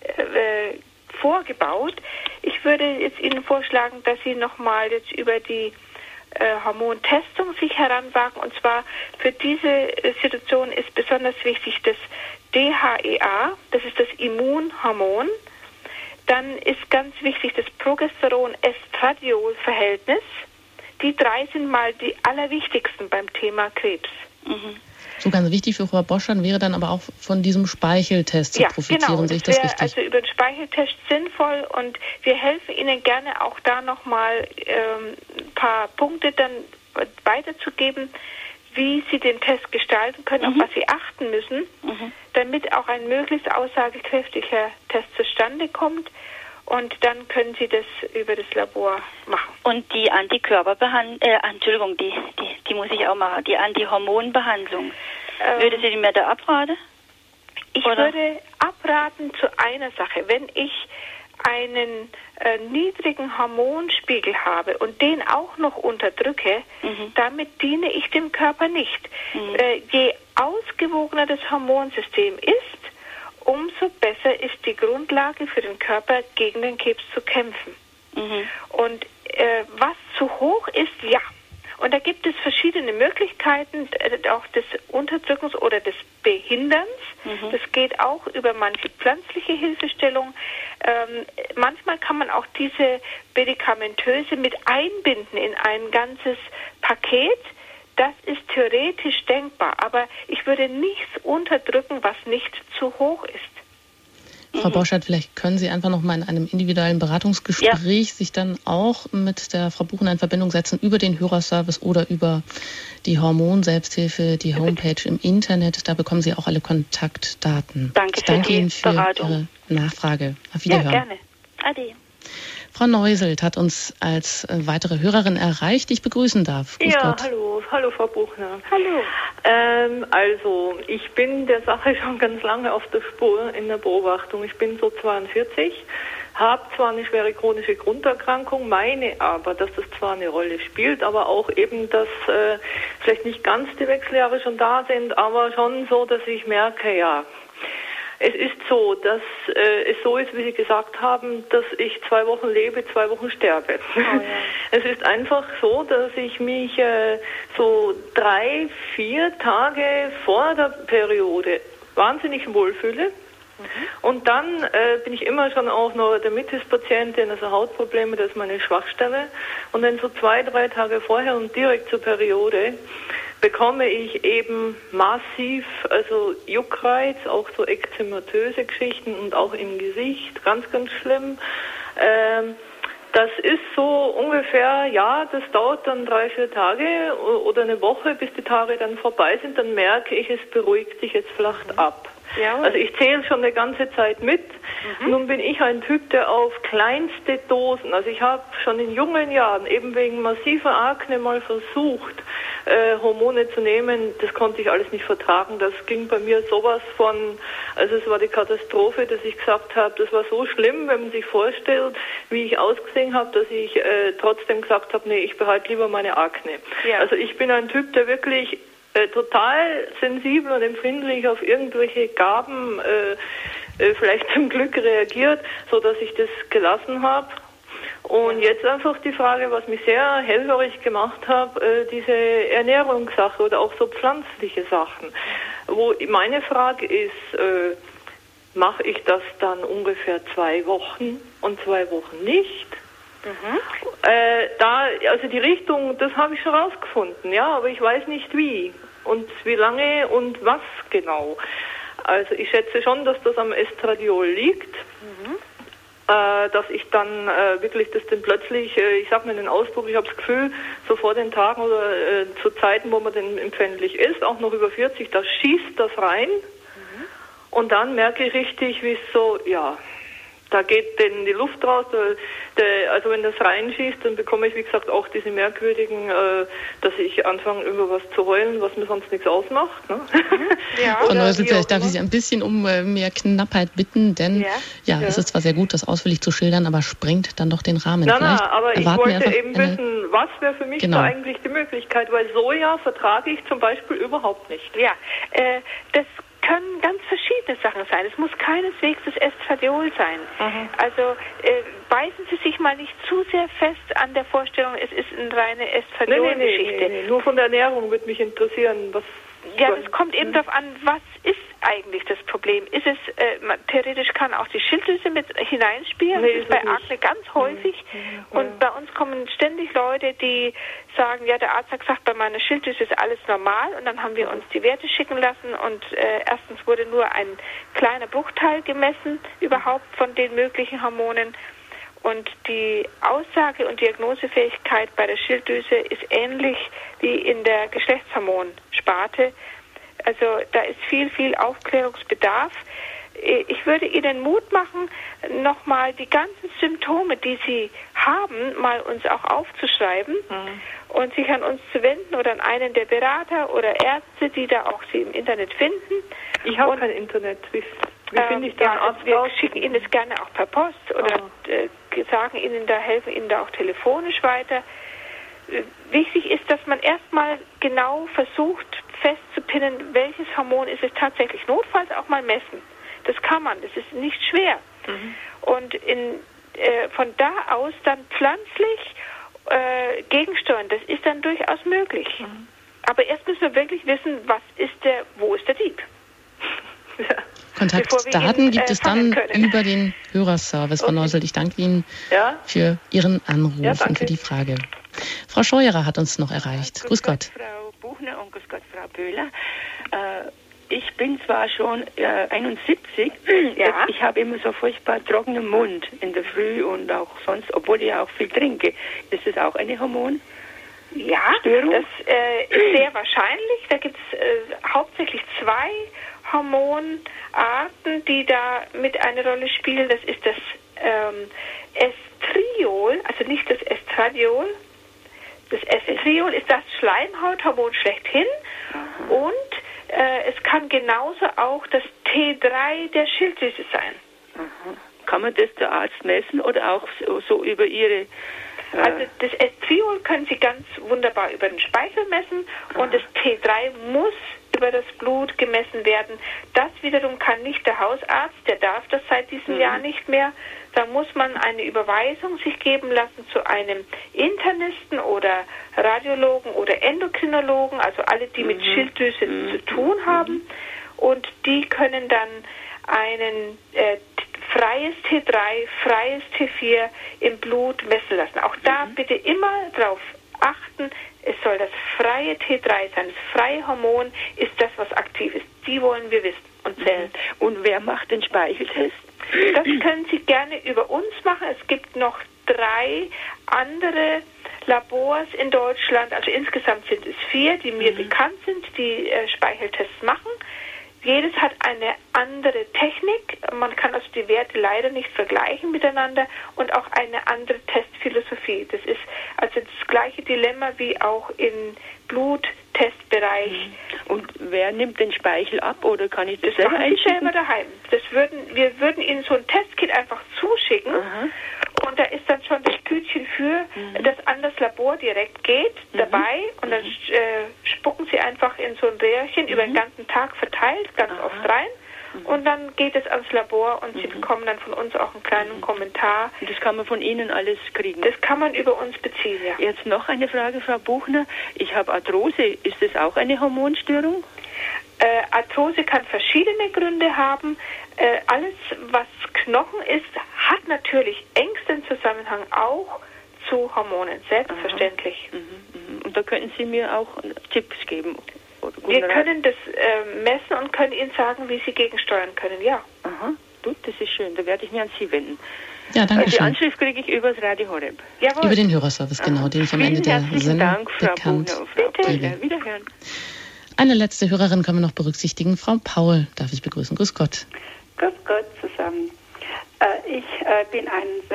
vorgebaut. Ich würde jetzt Ihnen vorschlagen, dass Sie nochmal jetzt über die Hormontestung sich heranwagen. Und zwar für diese Situation ist besonders wichtig das DHEA, das ist das Immunhormon. Dann ist ganz wichtig das Progesteron-Estradiol-Verhältnis. Die 3 sind mal die allerwichtigsten beim Thema Krebs. Mhm. So ganz wichtig für Frau Boschert wäre dann aber auch von diesem Speicheltest zu profitieren. Genau. Sehe ich das richtig? Also über den Speicheltest sinnvoll und wir helfen Ihnen gerne auch da nochmal ein paar Punkte dann weiterzugeben, wie Sie den Test gestalten können, auf was Sie achten müssen, damit auch ein möglichst aussagekräftiger Test zustande kommt. und dann können Sie das über das Labor machen. Und die Antikörperbehandlung, die muss ich auch machen, die Antihormonbehandlung, würde Sie mir da abraten? Ich würde abraten zu einer Sache. Wenn ich einen niedrigen Hormonspiegel habe und den auch noch unterdrücke, damit diene ich dem Körper nicht. Je ausgewogener das Hormonsystem ist, umso besser ist die Grundlage für den Körper, gegen den Krebs zu kämpfen. Und was zu hoch ist, ja. Und da gibt es verschiedene Möglichkeiten, auch des Unterdrückens oder des Behinderns. Das geht auch über manche pflanzliche Hilfestellung. Manchmal kann man auch diese medikamentöse mit einbinden in ein ganzes Paket. Das ist theoretisch denkbar, aber ich würde nichts unterdrücken, was nicht zu hoch ist. Frau Borschert, vielleicht können Sie einfach noch mal in einem individuellen Beratungsgespräch sich dann auch mit der Frau Buchner in Verbindung setzen über den Hörerservice oder über die Hormon-Selbsthilfe, die Homepage im Internet. Da bekommen Sie auch alle Kontaktdaten. Danke, ich danke Ihnen für Beratung. Ihre Nachfrage. Auf Wiederhören. Ja, gerne. Ade. Frau Neuselt hat uns als weitere Hörerin erreicht, die ich begrüßen darf. Grüß Gott. Hallo Frau Buchner. Hallo. Also ich bin der Sache schon ganz lange auf der Spur in der Beobachtung. Ich bin so 42, habe zwar eine schwere chronische Grunderkrankung, meine aber, dass das zwar eine Rolle spielt, aber auch eben, dass vielleicht nicht ganz die Wechseljahre schon da sind, aber schon so, dass ich merke, ja, es ist so, dass es so ist, wie Sie gesagt haben, dass ich 2 Wochen lebe, 2 Wochen sterbe. Oh, ja. Es ist einfach so, dass ich mich so 3, 4 Tage vor der Periode wahnsinnig wohlfühle. Und dann bin ich immer schon auch noch Dermatitis-Patientin, also Hautprobleme, das ist meine Schwachstelle. Und dann so 2, 3 Tage vorher und direkt zur Periode bekomme ich eben massiv, also Juckreiz, auch so ekzematöse Geschichten und auch im Gesicht, ganz, ganz schlimm. Das ist so ungefähr, ja, das dauert dann 3, 4 Tage oder eine Woche, bis die Tage dann vorbei sind, dann merke ich, es beruhigt sich, jetzt flacht ab. Ja. Also ich zähle schon eine ganze Zeit mit. Nun bin ich ein Typ, der auf kleinste Dosen, also ich habe schon in jungen Jahren eben wegen massiver Akne mal versucht, Hormone zu nehmen. Das konnte ich alles nicht vertragen. Das ging bei mir sowas von, also es war die Katastrophe, dass ich gesagt habe, das war so schlimm, wenn man sich vorstellt, wie ich ausgesehen habe, dass ich trotzdem gesagt habe, nee, ich behalte lieber meine Akne. Ja. Also ich bin ein Typ, der wirklich total sensibel und empfindlich auf irgendwelche Gaben vielleicht zum Glück reagiert, so dass ich das gelassen habe. Und jetzt einfach die Frage, was mich sehr hellhörig gemacht hat, diese Ernährungssache oder auch so pflanzliche Sachen. Wo meine Frage ist, mache ich das dann ungefähr 2 Wochen und 2 Wochen nicht? Also die Richtung, das habe ich schon rausgefunden, ja, aber ich weiß nicht wie und wie lange und was genau. Also ich schätze schon, dass das am Estradiol liegt, dass ich dann wirklich das dann plötzlich, ich sage mir den Ausdruck, ich habe das Gefühl, so vor den Tagen oder zu Zeiten, wo man denn empfindlich ist, auch noch über 40, da schießt das rein und dann merke ich richtig, wie es so, ja, da geht denn die Luft raus, also wenn das reinschießt, dann bekomme ich, wie gesagt, auch diese merkwürdigen, dass ich anfange, über was zu heulen, was mir sonst nichts ausmacht. Ne? Ja. Frau Neuselt, vielleicht darf ich Sie ein bisschen um mehr Knappheit bitten, denn es ist zwar sehr gut, das ausführlich zu schildern, aber sprengt dann doch den Rahmen. Aber ich wollte eben wissen, was wäre für mich da eigentlich die Möglichkeit, weil Soja vertrage ich zum Beispiel überhaupt nicht. Ja, das können ganz verschiedene Sachen sein. Es muss keineswegs das Estradiol sein. Also beißen Sie sich mal nicht zu sehr fest an der Vorstellung, es ist eine reine Estradiol-Geschichte. Nee. Nur von der Ernährung würde mich interessieren, was... Ja, das kommt eben darauf an, was ist eigentlich das Problem? Ist es, theoretisch kann auch die Schilddrüse mit hineinspielen, das ist bei Akne ganz häufig. Und bei uns kommen ständig Leute, die sagen, ja, der Arzt hat gesagt, bei meiner Schilddrüse ist alles normal. Und dann haben wir uns die Werte schicken lassen und erstens wurde nur ein kleiner Bruchteil gemessen, überhaupt von den möglichen Hormonen. Und die Aussage- und Diagnosefähigkeit bei der Schilddrüse ist ähnlich wie in der Geschlechtshormonsparte. Also da ist viel Aufklärungsbedarf. ich würde Ihnen Mut machen, nochmal die ganzen Symptome, die Sie haben, mal uns auch aufzuschreiben und sich an uns zu wenden oder an einen der Berater oder Ärzte, die da auch Sie im Internet finden. Ich habe kein Internet. Wie finde ich da einen Arzt? Wir schicken Ihnen das gerne auch per Post oder sagen Ihnen da, helfen Ihnen da auch telefonisch weiter. Wichtig ist, dass man erstmal genau versucht festzupinnen, welches Hormon ist es tatsächlich, notfalls auch mal messen. Das kann man, das ist nicht schwer. Und von da aus dann pflanzlich gegensteuern, das ist dann durchaus möglich. Aber erst müssen wir wirklich wissen, wo ist der Dieb? Ja. Kontaktdaten gibt es dann über den Hörerservice. Frau Neusel, ich danke Ihnen für Ihren Anruf und für die Frage. Frau Scheuerer hat uns noch erreicht. Grüß Gott. Frau Buchner und grüß Gott, Frau Böhler. Ich bin zwar schon 71, ich habe immer so furchtbar trockenen Mund in der Früh und auch sonst, obwohl ich auch viel trinke. Ist das auch eine Hormonstörung? Ja, das ist sehr wahrscheinlich. Da gibt es hauptsächlich 2 Hormonarten, die da mit eine Rolle spielen. Das ist das Estriol, also nicht das Estradiol. Das Estriol ist das Schleimhauthormon schlechthin und es kann genauso auch das T3 der Schilddrüse sein. Kann man das der Arzt messen oder auch so über Ihre... Also das Estriol können Sie ganz wunderbar über den Speichel messen und das T3 muss über das Blut gemessen werden. Das wiederum kann nicht der Hausarzt, der darf das seit diesem Jahr nicht mehr. Da muss man eine Überweisung sich geben lassen zu einem Internisten oder Radiologen oder Endokrinologen, also alle, die mit Schilddrüse zu tun haben. Und die können dann einen freies T3, freies T4 im Blut messen lassen. Auch da bitte immer darauf achten, es soll das freie T3 sein. Das freie Hormon ist das, was aktiv ist. Die wollen wir wissen und zählen. Und wer macht den Speicheltest? Das können Sie gerne über uns machen. Es gibt noch 3 andere Labors in Deutschland. Also insgesamt sind es 4, die mir bekannt sind, die Speicheltests machen. Jedes hat eine andere Technik. Man kann also die Werte leider nicht vergleichen miteinander und auch eine andere Testphilosophie. Das ist also das gleiche Dilemma wie auch im Bluttestbereich. Und wer nimmt den Speichel ab oder kann ich das selber einschicken? Selber daheim. Wir würden Ihnen so ein Testkit einfach zuschicken. Und da ist dann schon das Tütchen für, das an das Labor direkt geht, dabei. Und dann spucken Sie einfach in so ein Röhrchen über den ganzen Tag verteilt, ganz oft rein. Und dann geht es ans Labor und Sie bekommen dann von uns auch einen kleinen Kommentar. Und das kann man von Ihnen alles kriegen? Das kann man über uns beziehen, ja. Jetzt noch eine Frage, Frau Buchner. Ich habe Arthrose. Ist das auch eine Hormonstörung? Arthrose kann verschiedene Gründe haben. Alles, was Knochen ist, hat natürlich engsten Zusammenhang auch zu Hormonen, selbstverständlich. Und da könnten Sie mir auch Tipps geben? Wir können das messen und können Ihnen sagen, wie Sie gegensteuern können, ja. Gut, das ist schön. Da werde ich mich an Sie wenden. Ja, danke schön. Die Anschrift kriege ich über das Radio Horeb. Jawohl. Über den Hörerservice, genau, den ich am Ende der Sendung Dank, Frau bekannt Buchner, Frau gebe. Wiederhören. Eine letzte Hörerin können wir noch berücksichtigen. Frau Paul darf ich begrüßen. Grüß Gott. Grüß Gott zusammen. Ich bin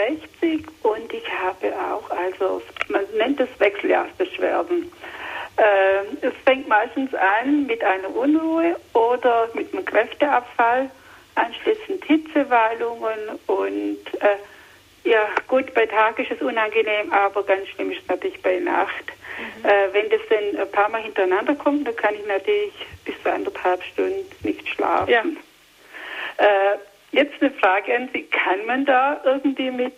61 und ich habe auch, also man nennt es Wechseljahrsbeschwerden. Es fängt meistens an mit einer Unruhe oder mit einem Kräfteabfall, anschließend Hitzewallungen und ja gut, bei Tag ist es unangenehm, aber ganz schlimm ist natürlich bei Nacht. Wenn das dann ein paar Mal hintereinander kommt, dann kann ich natürlich bis zu 1,5 Stunden nicht schlafen. Ja. Jetzt eine Frage an Sie, kann man da irgendwie mit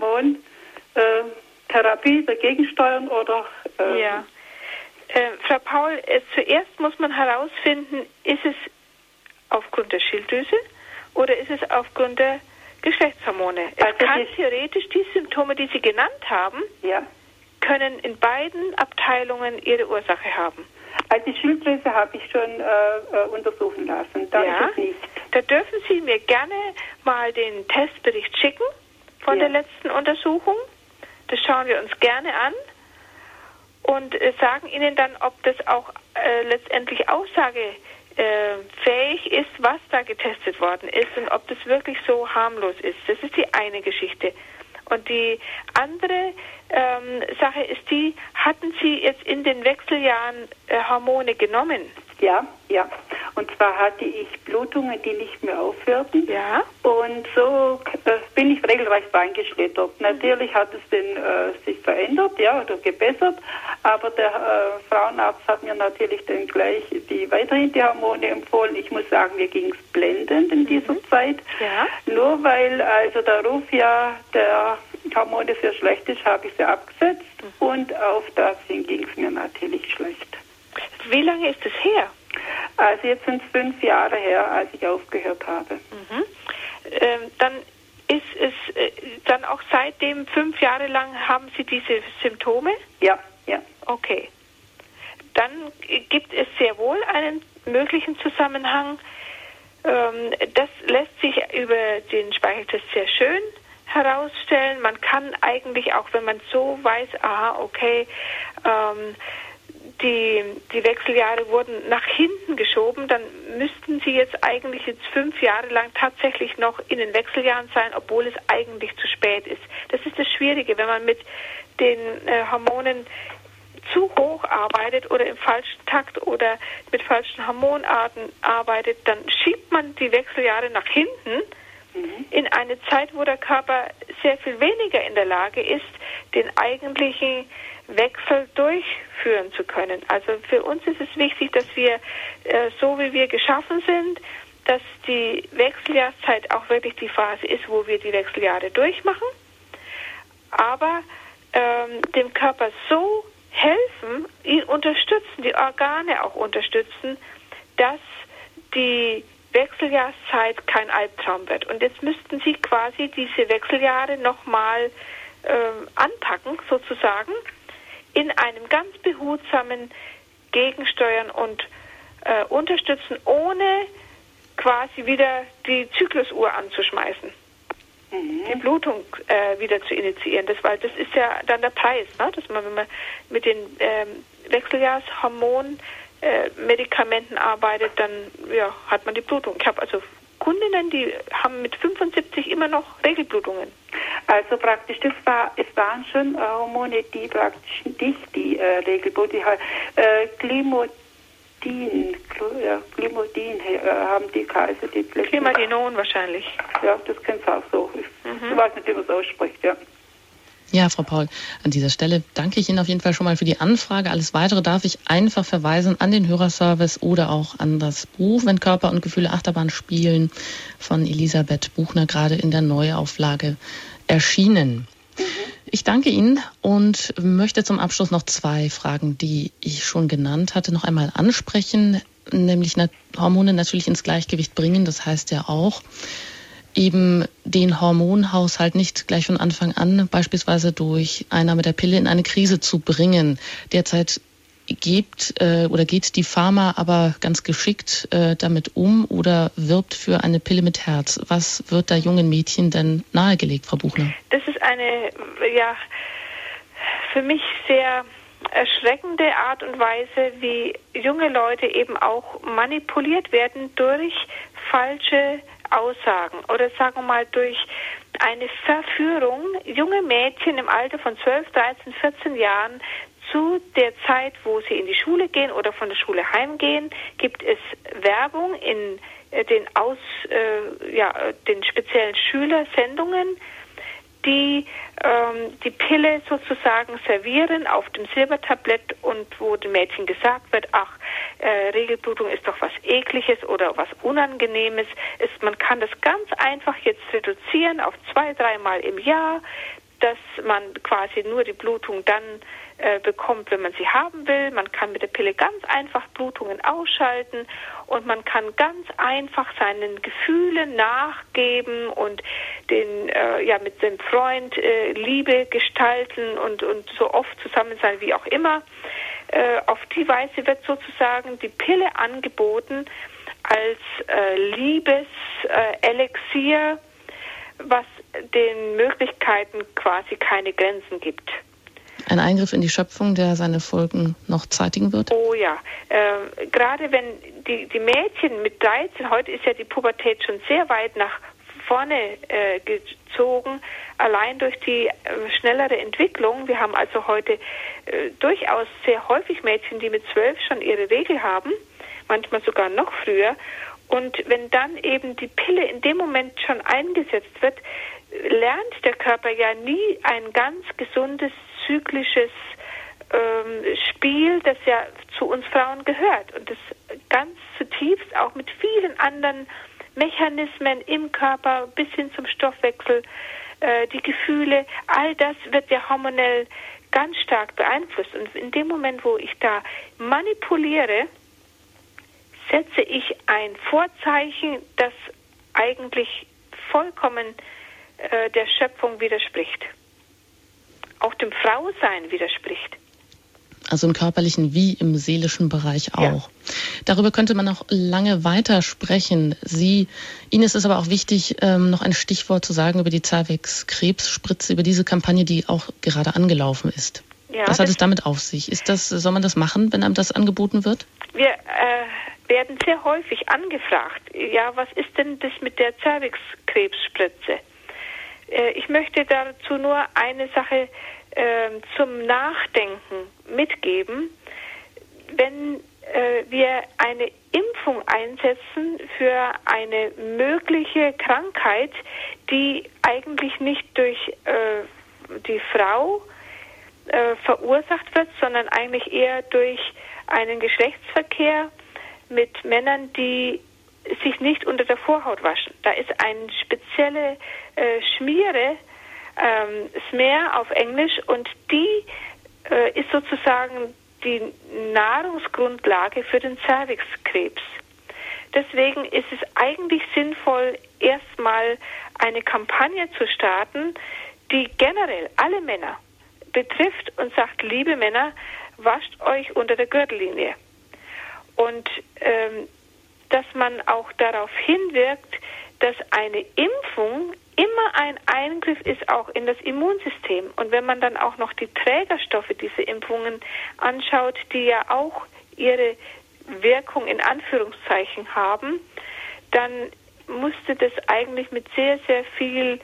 Hormontherapie dagegen steuern oder? Ja. Frau Paul, zuerst muss man herausfinden, ist es aufgrund der Schilddrüse oder ist es aufgrund der Geschlechtshormone? Es kann theoretisch die Symptome, die Sie genannt haben, können in beiden Abteilungen ihre Ursache haben. Also die Schilddrüse habe ich schon untersuchen lassen. Da ist es nicht. Da dürfen Sie mir gerne mal den Testbericht schicken von der letzten Untersuchung. Das schauen wir uns gerne an und sagen Ihnen dann, ob das auch letztendlich aussagekräftig fähig ist, was da getestet worden ist und ob das wirklich so harmlos ist. Das ist die eine Geschichte. Und die andere Sache ist die, hatten Sie jetzt in den Wechseljahren Hormone genommen? Ja. Und zwar hatte ich Blutungen, die nicht mehr aufhörten. Ja. Und so bin ich regelrecht reingeschlittert. Natürlich hat es sich verändert, oder gebessert. Aber der Frauenarzt hat mir natürlich dann gleich weiterhin die Hormone empfohlen. Ich muss sagen, mir ging es blendend in dieser Zeit. Ja. Nur weil also der Ruf der Hormone sehr schlecht ist, habe ich sie abgesetzt. Und auf das hin ging es mir natürlich schlecht. Wie lange ist es her? Also jetzt sind es 5 Jahre her, als ich aufgehört habe. Dann ist es dann auch seitdem 5 Jahre lang haben Sie diese Symptome? Ja. Okay. Dann gibt es sehr wohl einen möglichen Zusammenhang. Das lässt sich über den Speicheltest sehr schön herausstellen. Man kann eigentlich auch, wenn man so weiß, die Wechseljahre wurden nach hinten geschoben, dann müssten Sie jetzt 5 Jahre lang tatsächlich noch in den Wechseljahren sein, obwohl es eigentlich zu spät ist. Das ist das Schwierige, wenn man mit den Hormonen zu hoch arbeitet oder im falschen Takt oder mit falschen Hormonarten arbeitet, dann schiebt man die Wechseljahre nach hinten in eine Zeit, wo der Körper sehr viel weniger in der Lage ist, den eigentlichen Wechsel durchführen zu können. Also für uns ist es wichtig, dass wir, so wie wir geschaffen sind, dass die Wechseljahreszeit auch wirklich die Phase ist, wo wir die Wechseljahre durchmachen, aber dem Körper so helfen, ihn unterstützen, die Organe auch unterstützen, dass die Wechseljahreszeit kein Albtraum wird. Und jetzt müssten Sie quasi diese Wechseljahre nochmal anpacken, sozusagen, in einem ganz behutsamen Gegensteuern und unterstützen, ohne quasi wieder die Zyklusuhr anzuschmeißen. Die Blutung wieder zu initiieren. Weil das ist ja dann der Preis, ne? Dass man, wenn man mit den Wechseljahrshormonen Medikamenten arbeitet, dann hat man die Blutung. Ich habe also Kundinnen, die haben mit 75 immer noch Regelblutungen. Also praktisch, es waren schon Hormone, die praktisch nicht die Regelblutung haben. Glimodin haben die Kaiser, die Glimadinon wahrscheinlich. Ja, das kennst du auch so. Ich weiß nicht, wie man es ausspricht, ja. Ja, Frau Paul, an dieser Stelle danke ich Ihnen auf jeden Fall schon mal für die Anfrage. Alles Weitere darf ich einfach verweisen an den Hörerservice oder auch an das Buch Wenn Körper und Gefühle Achterbahn spielen von Elisabeth Buchner, gerade in der Neuauflage erschienen. Ich danke Ihnen und möchte zum Abschluss noch 2 Fragen, die ich schon genannt hatte, noch einmal ansprechen, nämlich Hormone natürlich ins Gleichgewicht bringen. Das heißt ja auch, eben den Hormonhaushalt nicht gleich von Anfang an beispielsweise durch Einnahme der Pille in eine Krise zu bringen. Derzeit geht die Pharma aber ganz geschickt damit um oder wirbt für eine Pille mit Herz. Was wird da jungen Mädchen denn nahegelegt, Frau Buchner? Das ist eine, für mich sehr erschreckende Art und Weise, wie junge Leute eben auch manipuliert werden durch falsche Aussagen oder sagen wir mal durch eine Verführung. Junge Mädchen im Alter von 12, 13, 14 Jahren zu der Zeit, wo sie in die Schule gehen oder von der Schule heimgehen, gibt es Werbung in den speziellen Schülersendungen, die die Pille sozusagen servieren auf dem Silbertablett und wo dem Mädchen gesagt wird, Regelblutung ist doch was Ekliges oder was Unangenehmes. Man kann das ganz einfach jetzt reduzieren auf 2-3 Mal im Jahr, dass man quasi nur die Blutung dann bekommt, wenn man sie haben will. Man kann mit der Pille ganz einfach Blutungen ausschalten und man kann ganz einfach seinen Gefühlen nachgeben und mit dem Freund Liebe gestalten und so oft zusammen sein wie auch immer. Auf die Weise wird sozusagen die Pille angeboten als Liebeselixier, was den Möglichkeiten quasi keine Grenzen gibt. Ein Eingriff in die Schöpfung, der seine Folgen noch zeitigen wird? Oh ja, gerade wenn die Mädchen mit 13, heute ist ja die Pubertät schon sehr weit nach vorne gezogen, allein durch die schnellere Entwicklung. Wir haben also heute durchaus sehr häufig Mädchen, die mit 12 schon ihre Regel haben, manchmal sogar noch früher. Und wenn dann eben die Pille in dem Moment schon eingesetzt wird, lernt der Körper ja nie ein ganz gesundes, zyklisches Spiel, das ja zu uns Frauen gehört. Und das ganz zutiefst auch mit vielen anderen Mechanismen im Körper bis hin zum Stoffwechsel, die Gefühle, all das wird ja hormonell ganz stark beeinflusst. Und in dem Moment, wo ich da manipuliere, setze ich ein Vorzeichen, das eigentlich vollkommen der Schöpfung widerspricht. Auch dem Frausein widerspricht. Also im körperlichen wie im seelischen Bereich auch. Ja. Darüber könnte man auch lange weiter sprechen. Ihnen ist es aber auch wichtig, noch ein Stichwort zu sagen über die Zervix-Krebsspritze, über diese Kampagne, die auch gerade angelaufen ist. Ja, was hat es damit auf sich? Soll man das machen, wenn einem das angeboten wird? Wir werden sehr häufig angefragt, ja, was ist denn das mit der Zervix-Krebsspritze? Ich möchte dazu nur eine Sache zum Nachdenken mitgeben. Wenn wir eine Impfung einsetzen für eine mögliche Krankheit, die eigentlich nicht durch die Frau verursacht wird, sondern eigentlich eher durch einen Geschlechtsverkehr mit Männern, die sich nicht unter der Vorhaut waschen. Da ist eine spezielle Schmiere, Smear auf Englisch, und die ist sozusagen die Nahrungsgrundlage für den Zervixkrebs. Deswegen ist es eigentlich sinnvoll, erstmal eine Kampagne zu starten, die generell alle Männer betrifft und sagt, liebe Männer, wascht euch unter der Gürtellinie. Und dass man auch darauf hinwirkt, dass eine Impfung immer ein Eingriff ist auch in das Immunsystem. Und wenn man dann auch noch die Trägerstoffe dieser Impfungen anschaut, die ja auch ihre Wirkung in Anführungszeichen haben, dann musste das eigentlich mit sehr, sehr viel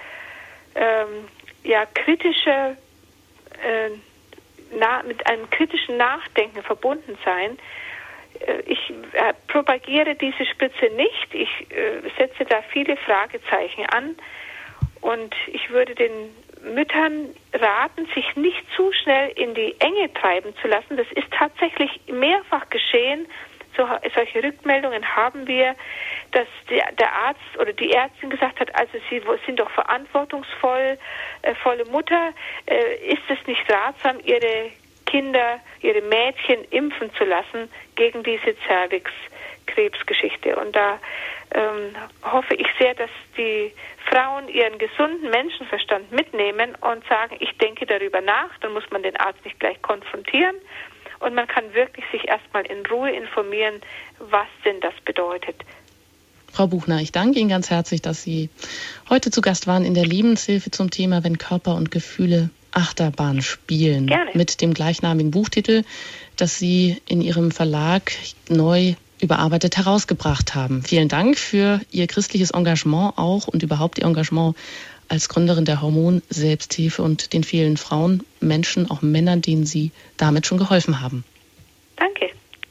mit einem kritischen Nachdenken verbunden sein. Ich propagiere diese Spritze nicht. Ich setze da viele Fragezeichen an. Und ich würde den Müttern raten, sich nicht zu schnell in die Enge treiben zu lassen. Das ist tatsächlich mehrfach geschehen. Solche Rückmeldungen haben wir, dass der Arzt oder die Ärztin gesagt hat, also Sie sind doch verantwortungsvolle Mutter. Ist es nicht ratsam, Ihre Kinder, Ihre Mädchen impfen zu lassen gegen diese Zervix-Krebsgeschichte? Und da hoffe ich sehr, dass die Frauen ihren gesunden Menschenverstand mitnehmen und sagen, ich denke darüber nach, dann muss man den Arzt nicht gleich konfrontieren und man kann wirklich sich erstmal in Ruhe informieren, was denn das bedeutet. Frau Buchner, ich danke Ihnen ganz herzlich, dass Sie heute zu Gast waren in der Lebenshilfe zum Thema Wenn Körper und Gefühle Achterbahn spielen. Gerne. Mit dem gleichnamigen Buchtitel, das Sie in Ihrem Verlag neu überarbeitet herausgebracht haben. Vielen Dank für Ihr christliches Engagement auch und überhaupt Ihr Engagement als Gründerin der Hormon-Selbsthilfe und den vielen Frauen, Menschen, auch Männern, denen Sie damit schon geholfen haben. Danke.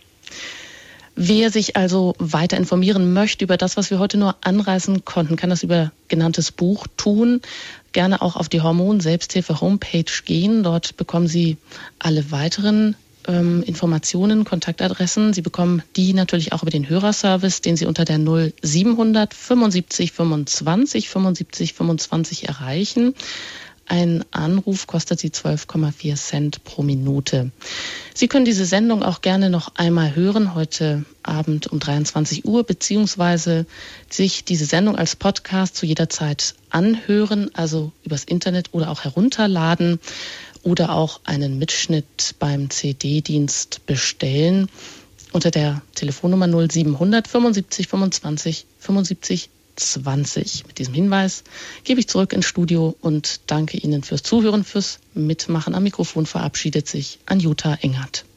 Wer sich also weiter informieren möchte über das, was wir heute nur anreißen konnten, kann das über genanntes Buch tun. Gerne auch auf die Hormon-Selbsthilfe-Homepage gehen. Dort bekommen Sie alle weiteren Informationen, Kontaktadressen. Sie bekommen die natürlich auch über den Hörerservice, den Sie unter der 0700 75 25 75 25 erreichen. Ein Anruf kostet Sie 12,4 Cent pro Minute. Sie können diese Sendung auch gerne noch einmal hören, heute Abend um 23 Uhr, beziehungsweise sich diese Sendung als Podcast zu jeder Zeit anhören, also übers Internet oder auch herunterladen oder auch einen Mitschnitt beim CD-Dienst bestellen unter der Telefonnummer 0700 75 25 75 20. Mit diesem Hinweis gebe ich zurück ins Studio und danke Ihnen fürs Zuhören, fürs Mitmachen. Am Mikrofon verabschiedet sich Anjuta Engert.